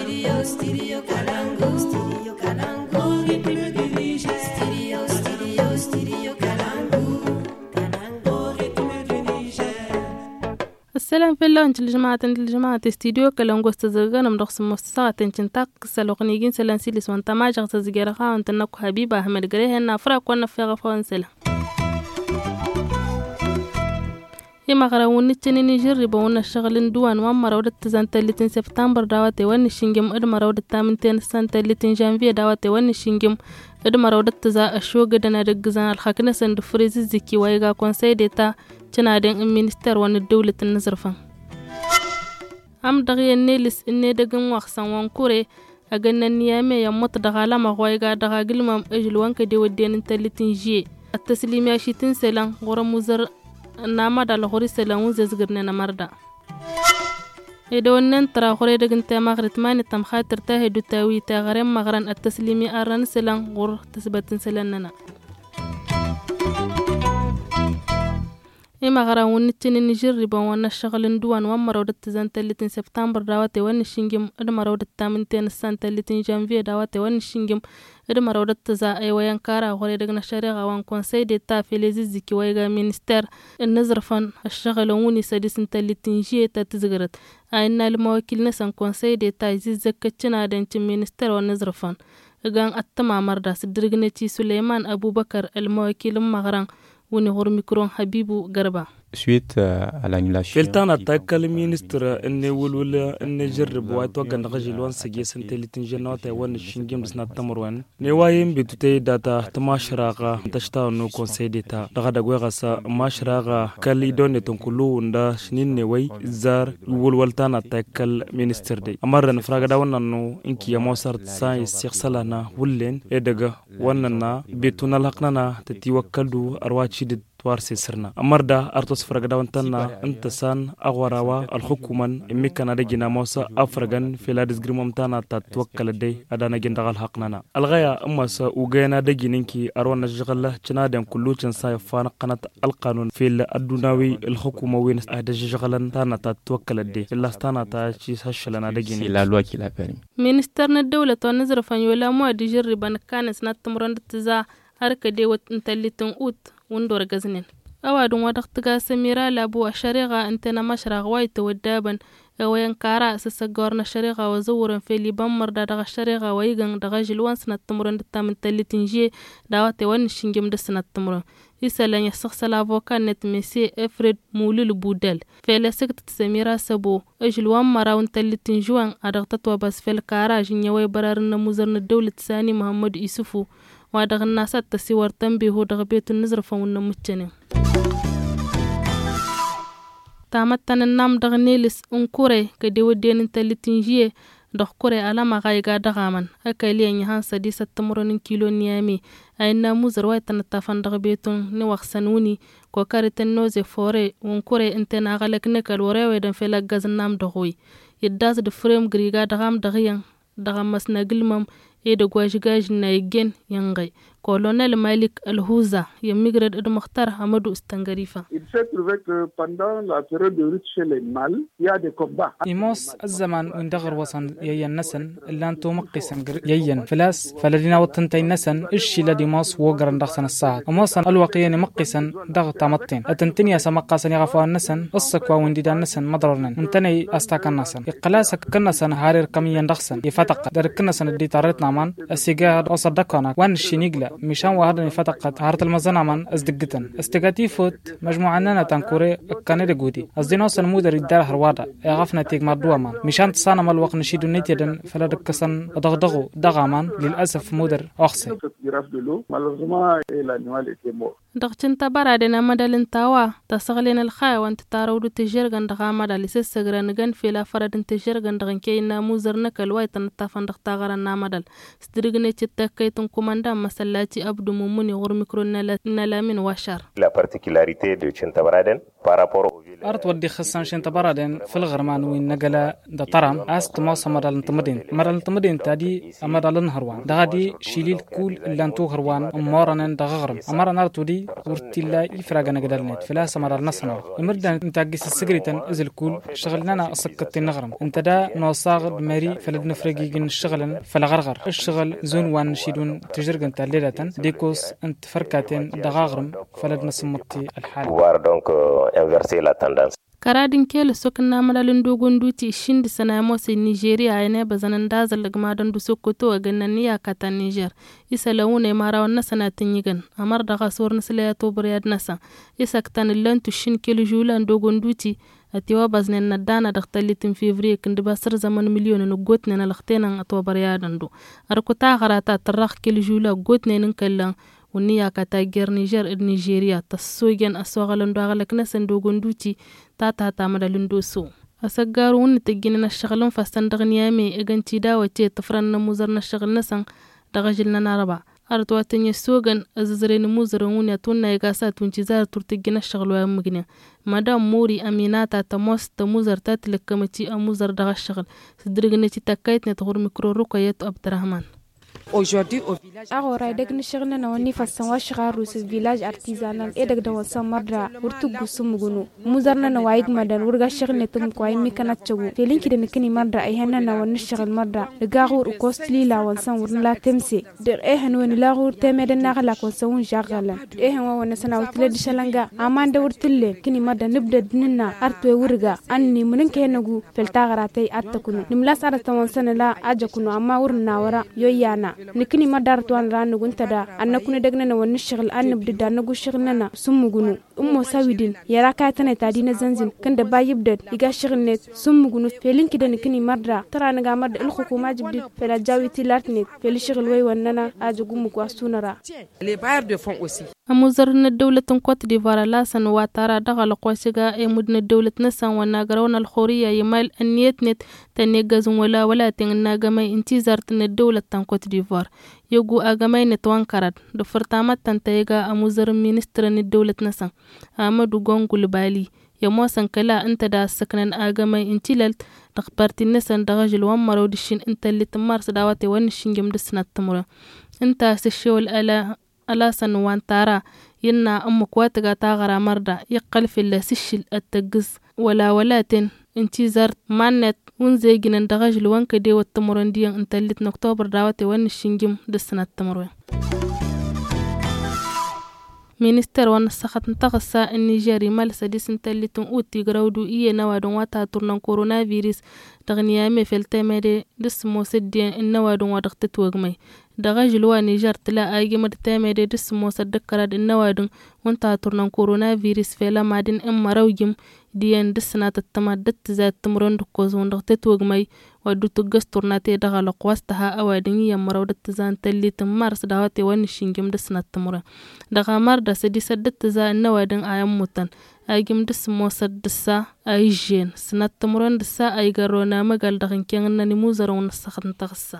السلام في الله انت الجماعة استديو كلام قصة زرقان مدخس مستساعة تنتاق سلوقنيجين سلانسي لسوان تماجغ تزجير خاون تنكو حبيبة أحمد قريه هنا فرق وانا في غفوان سلا يما غراون نتشني نجرب وانا الشغل دوان وما رودة تزانتا اللي تن سبتمبر داواتي وان الشنجم ادما رودة تامنتين سانتا اللي تن جانفية داواتي وان الشنجم ادما رودة تزا الشوق دانا دقزان الخاكنا سند فريز الزكي وايغا كونساي ديتا تنادين المينستر وان الدولة النزرفان am dagye nelis inne dagan waxsan wankure aganna niyame yamot dagala ma goyga daga gilmam ejul wanka de wadden talitin je at-taslimi ashitin selan gora muzar nama dal khori selan uzazgirne na marda edo wonnen tra khore dagan ta magrit mani tam khatir ta hedu tawi ta garam magran at-taslimi aran selan gor tasbatin selanna إما غرا ونتني نجرب وانا الشغل دوان وما رودت زانتا اللي تن سبتمبر داواتي وان الشنجم إدما رودت تامنتين السانتا اللي تن جانفية داواتي وان الشنجم إدما رودت تزا أي ويان كارا غوري دقنا شاريغا وان كونساي دي تافي لزيزيكي ويغا مينستر النزرفان الشغل وني سادس انتا اللي تنجيه تتزغرت أينا المواكل نسان كونساي دي تا يزيزك كتنا دانت مينستر والنزرفان إغان أتما مردا سدرغنتي سليمان أبو بكر المواكل مغران ونهور ميكرون حبيبو غربا suite à l'annulation فلتان اتاكل المينستر ان ولولا ان جرب واتوغا نغجل وان سجي سنتلي تنجنوتا وان شينجيم دسنا تمروان نيوايم بتوتي داتا تماشراغا تشتاو نو كونسيديتا دغا دغوغاسا ماشراغا كاليدون تنكلو ندا شنين نيوي زار ولولتان اتاكل مينستر دي امرن فراغا داونانو انكي يموسر ساي سيخسلانا ولين ادغا واننا بيتونا لقنانا تتيوكلدو ارواچي توارسي سرنا أمردا أرتوس فرقداونتنا انتسان أغوراوا الحكومة إمكان رجنا موسى أفرغان في لادس غريمومتانا تتوكل دي أدانا جندغال حقنا الغاية أمسا وغينا دجينينكي أروان الجغلة جنادم كلو جنساي فان قناة القانون في الأدوناوي الحكومة وين أهد جغلان تانا تتوكل دي إلا ستانا تاچيس هشلنا دجيني c'est la loi qui l'a permis مينسترنا الدولة ونزر فانيولا مواد جربان كان سنات تمرند تزا أركا دي وانتاليتن أوت وندور غزنين أوادون ودقتغا سميرا لابو الشريغة انتنا مشرغ وايت ودابن وين كارا سسقورنا الشريغة وزورن في اللي بمر دغا الشريغة ويغن دغا جلوان سنة تمرن دتامن تلتنجي داواتي وان الشنجم دسنة تمرن يسالن يسخص الافوكا نت ميسي افريد مولول بودل فيلا سكت سميرا سبو اجلوان مراون تلتنجوان ادغتت وبس في الكارا جنيوي برارنا مزرن الدولة ساني محمد يوسفو وادغ الناس التسيور تنبيه دغ بيت النزر فونا متشنين تامتن النام دغ نيلس انكوري كدي ودين انتلتنجيه دغ كوري على ما غايغا دغامن اكايلي نيهان سديسة تمرن كيلو نيامي اينا موزر وايتن التافن دغ بيتون نوخ سنوني كوكاري تنوزي فوري ونكوري انتنا غالك نكال وريويدن فيلا غاز النام دغوي يداز دفريم غريغا دغام دغيان دغام مسنا قلمم إيدا قواجقاج نايجين ينغي colonel Malik Al-Houza يميغرد المختار حمدو استنغريفا. Il s'est trouvé que pendant la période de lutte chez les mâles, il y a des combats. إيموس الزمان وندغر وصن يين نسن إلا أنتو مقيسن يين فلاس فلدينا وطنتين نسن إشي لديموس وقرن دخسن الساعة وموصن الوقيين مقيسن دغ تامتين أتنتني يا سمقاسن يغفوان نسن السكوا ونديدان نسن مضررنن منتني أستاكن نسن إقلاسك كنسن هارير كميين دخسن يفتق درك نسن الدي طارتنا من السيجار وصدقنا وان الشنيقلة مشان وهذا فتقت هارت المزنا من أصدقتن استقاتي فوت مجموعنا تنكوري كان رجودي أصدناس المدير الدار هروادا يغفنا تيج مردوا من مشان تصانع مال وقت نشيد نتيجن فلا دكسن ضغضغو دغمان للأسف مدير أخسي دغتن تبارا دنا مدلن تاوا تسغلين الخاي وانت تارودو تجرغن دغا مدل سسغرن غن فيلا فردن تجرغن دغن كينا موزر نكل وايتن تافن دغ تاغرن نامدل سترغني تشتكيتن كوماندا مسل Salati Abdou Moumouni غور ميكرو نلامين واشر. La particularité de Chintabaraden par rapport au أرت ودي خصان شنتبرادن في الغرمان وين نقلا دا طرام أست ما سمر الانتمدين تادي أمر النهروان دغادي شيليل كول اللي انتو هروان أمارنا دغغرم أمارنا أرتودي ورتيلا يفرق نقدرنت فلا سمر النصنا المردان انت قيس السجريتن إزل كول شغلنا أسقط النغرم انت دا نوصاغ بماري فلد نفرقي جن شغلا فلغرغر الشغل زون وان شيدون تجرقن تاليلة ديكوس انت فركاتين دغغرم فلد نسمطي الحال donc inverser la tendance. Karadin kele sokna malalin dogon duti shindi sana mose Nigeria ene bazanan dazal gmadan du sokoto a gannan ya kata Niger isa lawune mara wannan sanatin yigan amar da gasor nasla to buriyad nasa isa ktan lantu shin kele julan dogon duti atiwa baznen nadana da talitin fevrier kin basar zaman miliyon no gotne na laxtenan to buriyadan do arkuta garata tarrakh kele jula gotne nin kallan ونيا كتاجر نيجر نيجيريا تسويجن أسواغلن دوغلك نسن دوغن دوتي تاتا تامدلن دوسو أسجارون تجينا الشغلون فاستندغ نيامي إجنتي داوتي تفرن موزرنا الشغل نسن دغجلنا ناربع أرتواتن يسوغن أززرين موزرون يتونا يقاسات وانتزار ترتجينا الشغل وامجنيا مدام موري أميناتا تموس تموزر تاتلك كمتي أموزر دغ الشغل سدرغنتي تكايت نتغور ميكرو رقيات عبد الرحمن Aujourd'hui au village agora degni shirna na wani fasan wa shigaru sis village artisanal edeg da wasan marda urtu gusumugunu muzarna na waig madan urga shirna tum kwai mikana chagu felinki da nikini marda ay hanna na wani shigal marda daga ur costly la wansan urna la temse der ehen wani la ur teme da na kala ko sawun jagala ehen wa wani sana utile di shalanga amanda urtille kini marda nibda dinna artwe urga anni munin kenagu felta garate attakunu nimlas arata wansan la ajakunu amma urna wara yoyana nikini madar tuan ranu guntada annakuna degna na wani shigil annabdi da nagu shigilna sumugunu ummo sawidin yara ka tana tadina zanzin kanda bayibdad iga shigilnet sumugunu felinki da nikini madra tara naga madda il hukuma jibdi fela jawiti latnet fel shigil way wannana ajugumu kwa sunara les bailleurs de fonds aussi أموزرنا الدولة كوت ديفوار لاسن واتارا دغل قوسجا يمدن الدولة نسان وناقرون الخورية يمال النيتنت تنيجز ولا تننا جماي انتظرتن الدولة كوت ديفوار يجو أجماي نتوان كرد دفرتامات تنتيجا أموزر مينسترن الدولة نسان أمدو جونغول بالي يموسن كلا انت دا سكنن أجماي انتلالت دخبرت النسان دغجل ومرو دشين انت اللي تمارس دعواتي ونشين جمدسنا التمرة انت سشول ألاسن وانتارا ينا أمك واتغا تاغرا مردا يقل في اللاسشل التقز ولاتن انتي زارت مانت ونزي جنن دغاجل وانك دي والتمرن ديان انت اللي نكتوبر دعواتي ونشنجم دسنا التمرين مينستر ونسخت انتغسا النيجيري مال سديس انتلتون اوتي غراودو ايه نوادون واتا تورنان كورونا فيروس دغنيامي فلتامي دس موسدين النوادون ودغتت وغمي دغاجل وا نيجر تلا ايجي مدتامي دس موسد كراد النوادون وانتا تورنان كورونا فيروس فيلا مادين ام راوجم ديان دسنا تتمادت ذات تمرون دكوز وندغتت وغمي ودو تغس تورناتي دغال قواستها اوادين يمرودت زان تلي تمارس دعواتي ونشينجم دسنا تمرون دغامار دا سدي سدت ذا النوادين ايام موتن ايجم دس موسد دسا ايجين سنات تمرون دسا ايغارونا مغال دغن كيغنا نموزر ونسخت انتغسا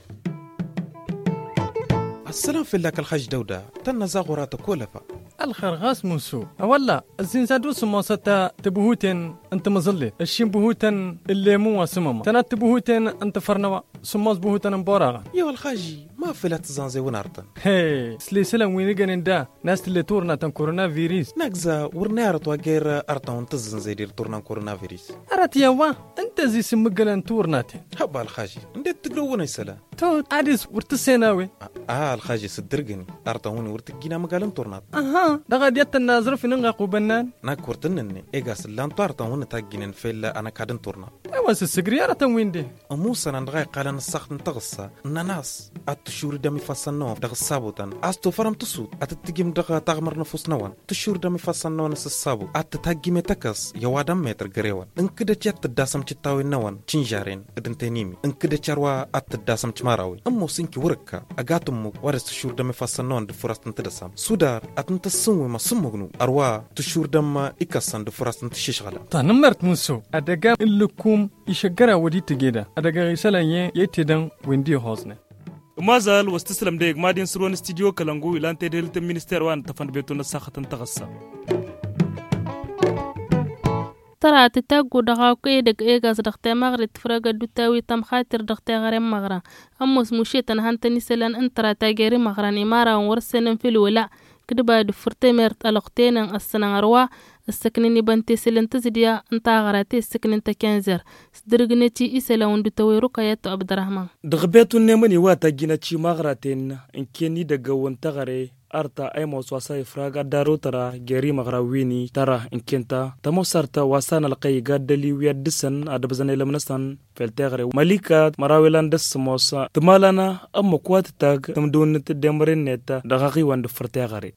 السلام في لك الخج دودة تنزا غراتك كولفا الخرغاس موسو أولا الزنزادو سموستا تبهوتن أنت مظلي الشين بهوتن اللي مو سمما تنات تبهوتن أنت فرنوا سموس بهوتن مبارغة يا الخاجي ما فلت زانزي ونارتن هي سلسلة وينيجن دا ناس اللي تورنا تن كورونا فيروس نكزا ورنارت وغير أرتون تزنزي دير تورنا كورونا فيروس أرات يوا أنت زي سمجلن تورناتين هبا الخاجي نديت تقرون يسلا توت عادس ورتسيناوي الخاجي صدرقني أرتوني ورتجينا مقالن تورنات دغا ديت الناظر في نغا قبنان ناكورتنني ايغاس لان طارتون تاجينن فيلا انا كادن تورنا ايوا سسغرياره تنوين دي موسى نغا قال نسخت نتغصا الناس اتشور دمي فسنو دغ الصابوتن استو فرم تسود اتتجيم دغ تغمر نفوس نوان تشور دمي فسنو نس الصابو اتتاجيم تكس يوادم متر غريوان انكد تشت داسم تشتاوي نوان تشنجارين ادنتينيمي انكد تشروا اتداسم تشماراوي امو سينكي وركا اغاتم ورس تشور دمي فسنو دفرست تدسم سودار اتنت سمو ما سمغنو اروا تشور دم اكسان دفرست تششغلا تنمرت موسو ادغا اللكم يشغرا ودي تجيدا ادغا رسالة يتدن ويندي هوزنه مازال واستسلم ديك مادين سروان استديو كلانغو إلى أن تدلت المينستير وان تفند بيتون الساخة تغصى ترى تتاقو دغاوكو إيدك إيغاز دغتي مغرد فراغا دوتاوي تم خاطر دغتي غريم مغرا أموس موشيتن هانتني سلان انترا تاقيري مغراني مارا ورسنن في الولاء كدبا دفرتي ميرت ألقتين السنة غروا السكنيني بنتي سلن تزديا انتا غراتي السكنين تكنزر سدرغنتي إسلا وندوتاوي رقايات عبد الرحمن دغبيتو نيماني واتا جيناتشي مغراتين إنكيني دغاون تغري أرتا أي موسواسا إفراغا دارو ترى جيري مغراويني ترى إنكنتا تموسارتا واسانا لقاي قادلي ويادسن أدبزاني لمنسان فالتغري ملكة مراويلان دس موسا تمالانا أمو كوات تاغ تمدون تدمرين نتا دغاقي واندو فرتغري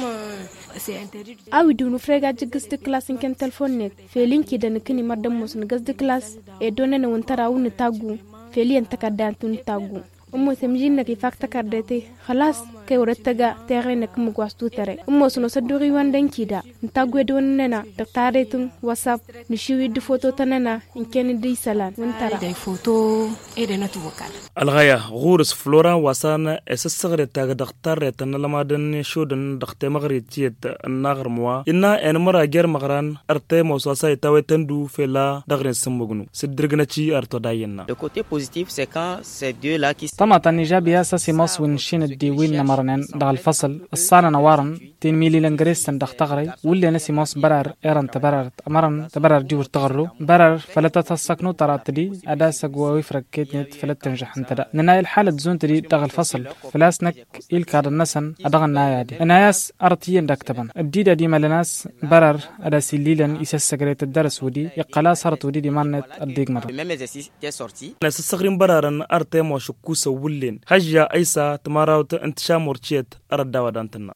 أو دونو فرغا جغس كلاس إنكن تلفونك فيلين كيدا نكني مردم موسن غس كلاس إدونا وانتراو نتاغو فيلين تكادان تنتاغو أمو سمجينا كيفاك تكردتي خلاص كي ورتغا تيغينك مغواستو تري أمو سنو صدوري واندن كيدا نتاغو دوننا تقتاريتن واتساب نشيوي دي فوتو تننا إنكن دي سالان وانترا دي فوتو إيدنا توكال الغاية غورس فلورا واسانا اسسغري تاغ دختار تنلمادن شودن دختي مغريتيت النغر موا إنا انمرا غير مغران ارتي موسواسا يتاوي تندو فيلا دغرين سمبغنو سدرغناتي ارتو داينا Le côté positif c'est quand ces deux là qui طمعت الإيجابية أساسي مص ونشين الديوين نمرنين دغ الفصل الصانة نوارن تين ميلي لنجريستن دغ تغري واللي نسي مص برر إيران تبرر أمرن تبرر ديور تغرو برر فلتا تسكنو ترات دي أداسا قوي فركيت نت فلت تنجح انتدا نناي الحالة زون تدي دغ الفصل فلاسنك إلكاد النسن أدغ النايا دي ناياس أرتيين دكتبن الديدة دي مالناس برر أداسي ليلن إساس سكريت الدرس ودي يقلا صارت ودي دي مانت الديق مرة ناس الصغرين برارن أرتي موشكوسا ولين هجا أيسا تماراوت انتشا مورتشيت أردا ودانتنا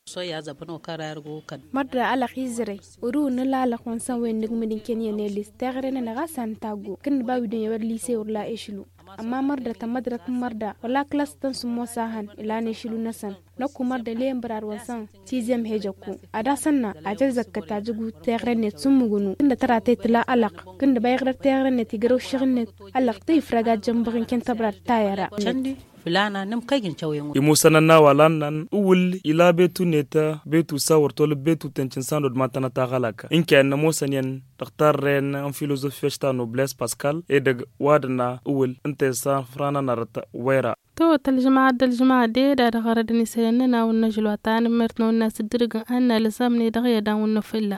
مرة على خيزري ورو نلا لقوانسان وين نجمدين كينيا نيليس تغرينا نغاسان تاغو كن باوي دنيا ورليسي ورلا إيشلو أما مرة تمدرك مرة ولا كلاس تنسمو ساهن إلا نيشلو نسان نكو مرة لين برار وانسان تيزيم هيجاكو أدا سنة أجازك كتاجغو تغرينا تسمغنو كن ترى تيتلا ألق كن بايغر تغرينا تيغرو شغنت ألق تيفراغات جنبغين كن تبرار تايرا فلانا نم كاين تشويون يموسنا ولانن اول الى بيتو نتا بيتو ساور تول بيتو تنشنسان دود ماتنا تاغلاك ان كان موسنين تختار رين ان فيلوزوفي شتانو بلاس باسكال ادغ وادنا اول انت سان فرانا نرت ويرا تو الجماعة دي دا غردني سننا ونجلو تان مرتنو الناس درغ ان لسامني دغيا داون نفلا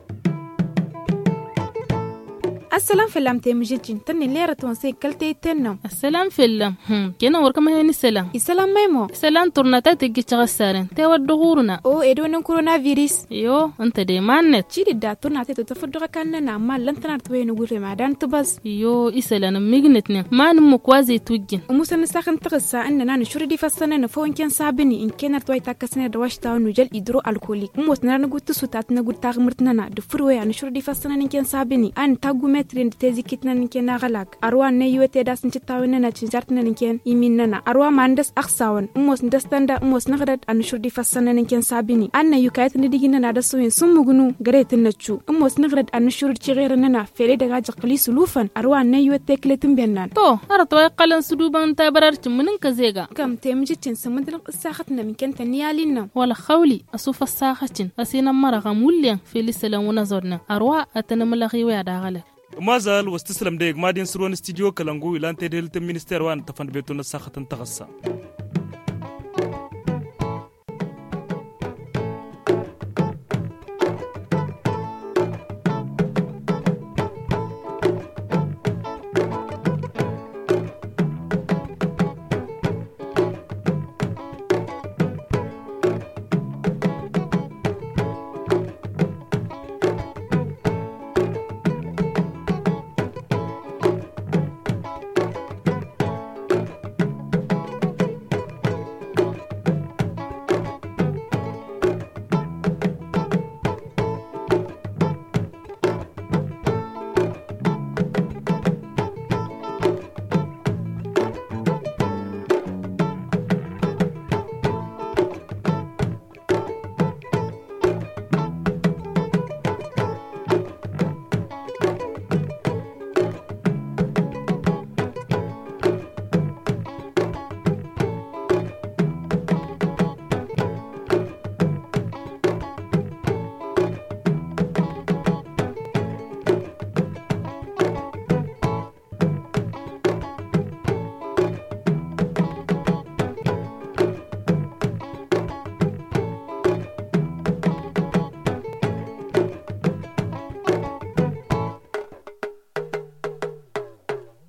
السلام فيلم تيمجيجين تني ليرة تونسي كلتي تنم السلام فيلم كنا وركم هيني السلام السلام ميمو السلام تورناتا تيجي تغسرن تيوا دغورنا او ادون كورونا فيروس يو انت دي مانت تشيدي دا تورناتا تتفدغ كاننا ما لن تنرتوي نقول ما دان تبس يو اسلام ميغنتني ما نمو كوازي توجين وموسى ساخن تغسا اننا نشور دي فسنه نفو ان كان صابني ان كان توي تاكسنه دواشتا نوجل يدرو الكوليك موس نرنغو تسوتات نغو تاغمرتنا دفروي ان شور دي فسنه ان كان صابني ان تاغو ترين تيزي كتنا نكين غلاك أروى نيوة تداس نشتاونا نتشجرتنا نكين يميننا أروى ماندس أخساون أموس ندستندا أموس نغرد أنشور دي فسنا نكين سابيني أنا يكايت نديجنا نادسوين سموغنو غريت النتشو أموس نغرد أنشور تغيرنا فيلي دغا جقلي سلوفا أروى نيوة تكلتن بينان تو أرتوي قلن سلوبان تابرارت منن كزيغا كم تيمجتين سمدل الساختنا من كنت نيالينا ولا خولي أصوف الساختين أسينا مرغا موليا فيلي سلام ونظرنا أروى أتنملغي ويادا غلق مازال واستسلم ديك مادين سرون استديو كلانغو إلى أن تدلت المينستير وان تفند بيتون الساخة تغصى